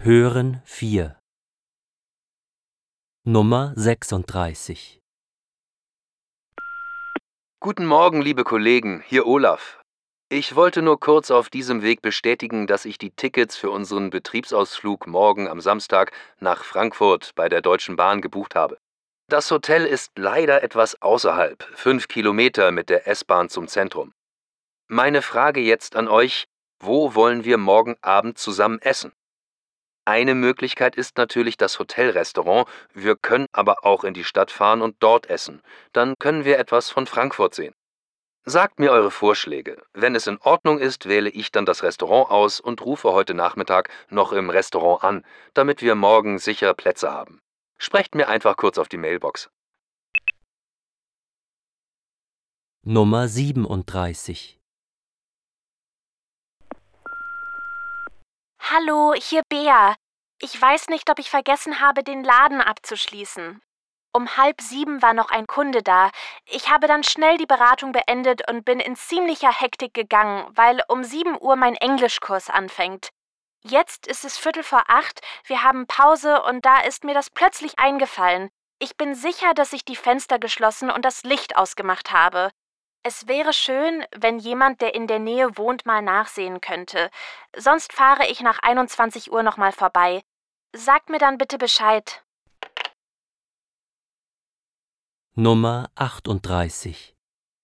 Hören 4. Nummer 36. Guten Morgen, liebe Kollegen, hier Olaf. Ich wollte nur kurz auf diesem Weg bestätigen, dass ich die Tickets für unseren Betriebsausflug morgen am Samstag nach Frankfurt bei der Deutschen Bahn gebucht habe. Das Hotel ist leider etwas außerhalb, 5 Kilometer mit der S-Bahn zum Zentrum. Meine Frage jetzt an euch: Wo wollen wir morgen Abend zusammen essen? Eine Möglichkeit ist natürlich das Hotelrestaurant, wir können aber auch in die Stadt fahren und dort essen. Dann können wir etwas von Frankfurt sehen. Sagt mir eure Vorschläge. Wenn es in Ordnung ist, wähle ich dann das Restaurant aus und rufe heute Nachmittag noch im Restaurant an, damit wir morgen sicher Plätze haben. Sprecht mir einfach kurz auf die Mailbox. Nummer 37. Hallo, hier Bea. Ich weiß nicht, ob ich vergessen habe, den Laden abzuschließen. Um 6:30 war noch ein Kunde da. Ich habe dann schnell die Beratung beendet und bin in ziemlicher Hektik gegangen, weil um 7 Uhr mein Englischkurs anfängt. Jetzt ist es 7:45, wir haben Pause und da ist mir das plötzlich eingefallen. Ich bin sicher, dass ich die Fenster geschlossen und das Licht ausgemacht habe. Es wäre schön, wenn jemand, der in der Nähe wohnt, mal nachsehen könnte. Sonst fahre ich nach 21 Uhr nochmal vorbei. Sagt mir dann bitte Bescheid. Nummer 38.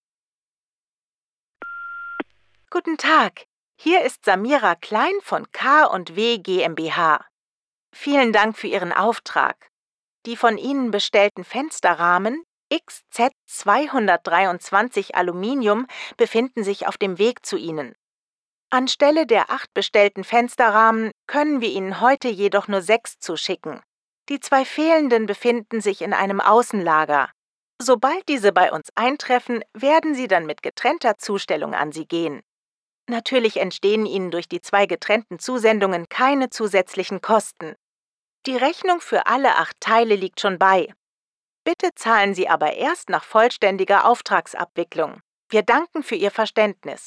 Guten Tag, hier ist Samira Klein von K&W GmbH. Vielen Dank für Ihren Auftrag. Die von Ihnen bestellten Fensterrahmen XZ 223 Aluminium befinden sich auf dem Weg zu Ihnen. Anstelle der 8 bestellten Fensterrahmen können wir Ihnen heute jedoch nur 6 zuschicken. Die 2 fehlenden befinden sich in einem Außenlager. Sobald diese bei uns eintreffen, werden sie dann mit getrennter Zustellung an Sie gehen. Natürlich entstehen Ihnen durch die 2 getrennten Zusendungen keine zusätzlichen Kosten. Die Rechnung für alle 8 Teile liegt schon bei. Bitte zahlen Sie aber erst nach vollständiger Auftragsabwicklung. Wir danken für Ihr Verständnis.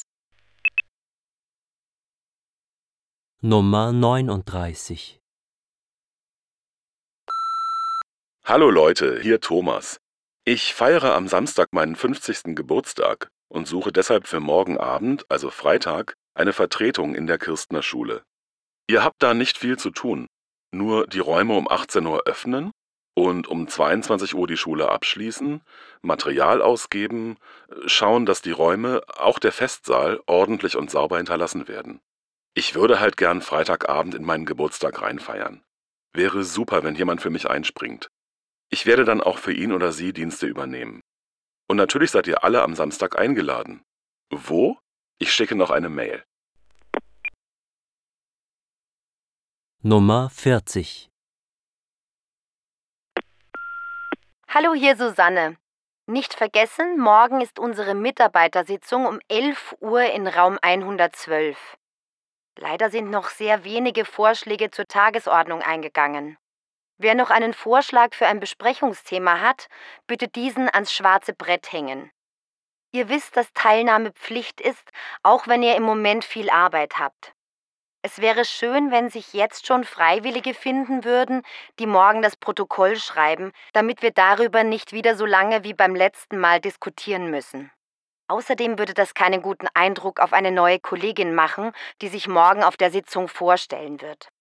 Nummer 39. Hallo Leute, hier Thomas. Ich feiere am Samstag meinen 50. Geburtstag und suche deshalb für morgen Abend, also Freitag, eine Vertretung in der Kirstner Schule. Ihr habt da nicht viel zu tun, nur die Räume um 18 Uhr öffnen und um 22 Uhr die Schule abschließen, Material ausgeben, schauen, dass die Räume, auch der Festsaal, ordentlich und sauber hinterlassen werden. Ich würde halt gern Freitagabend in meinen Geburtstag reinfeiern. Wäre super, wenn jemand für mich einspringt. Ich werde dann auch für ihn oder sie Dienste übernehmen. Und natürlich seid ihr alle am Samstag eingeladen. Wo? Ich schicke noch eine Mail. Nummer 40. Hallo, hier Susanne. Nicht vergessen, morgen ist unsere Mitarbeitersitzung um 11 Uhr in Raum 112. Leider sind noch sehr wenige Vorschläge zur Tagesordnung eingegangen. Wer noch einen Vorschlag für ein Besprechungsthema hat, bitte diesen ans schwarze Brett hängen. Ihr wisst, dass Teilnahme Pflicht ist, auch wenn ihr im Moment viel Arbeit habt. Es wäre schön, wenn sich jetzt schon Freiwillige finden würden, die morgen das Protokoll schreiben, damit wir darüber nicht wieder so lange wie beim letzten Mal diskutieren müssen. Außerdem würde das keinen guten Eindruck auf eine neue Kollegin machen, die sich morgen auf der Sitzung vorstellen wird.